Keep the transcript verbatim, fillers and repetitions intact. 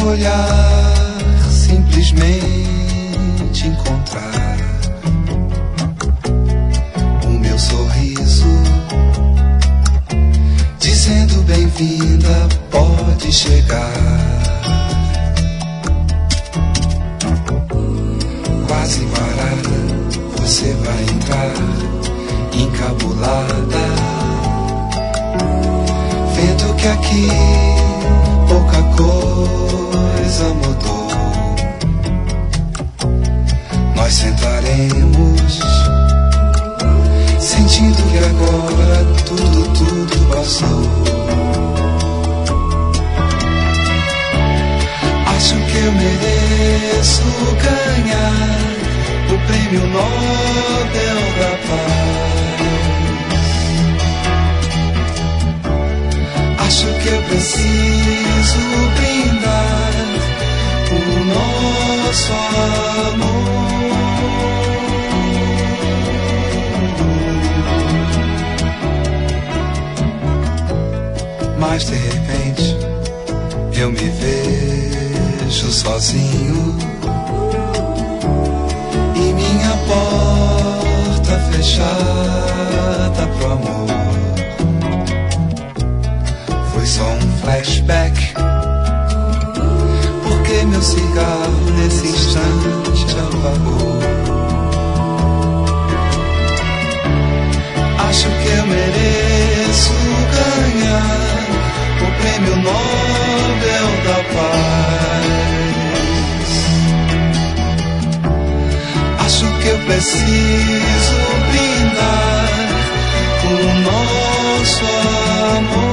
olhar simplesmente encontrar o meu sorriso, dizendo bem-vinda, pode chegar. Quase parada, você vai entrar encabulada, vendo que aqui pouca coisa mudou. Nós sentaremos, sentindo que agora tudo, tudo passou. Acho que eu mereço ganhar o prêmio Nobel da Paz. Acho que eu preciso brindar o nosso amor. Mas de repente eu me vejo sozinho e minha porta fechada pro amor. Foi só um flashback, porque meu cigarro nesse instante apagou. Acho que eu mereço ganhar o prêmio Nobel da Paz. Acho que eu preciso brindar o nosso amor.